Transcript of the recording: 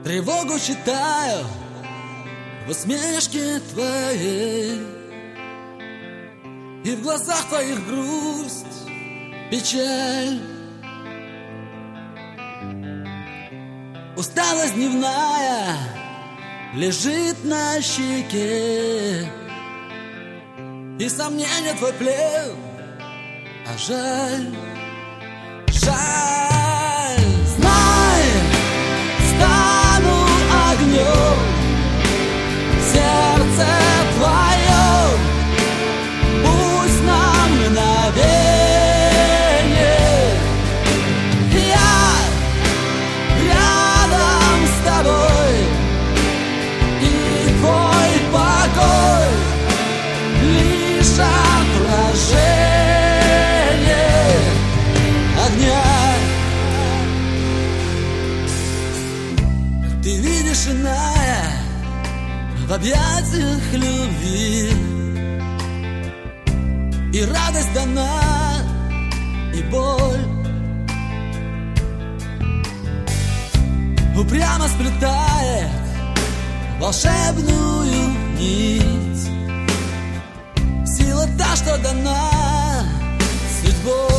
Тревогу читаю в усмешке твоей, и в глазах твоих грусть, печаль. Усталость дневная лежит на щеке, и сомнения твой плен, а жаль, жаль. Знай, стану огнем, сердце твое, пусть на мгновение я рядом с тобой, и твой покой лишь отражение огня. Ты видишь иная в объятиях любви, и радость дана, и боль упрямо сплетает волшебную нить. Сила та, что дана судьбой.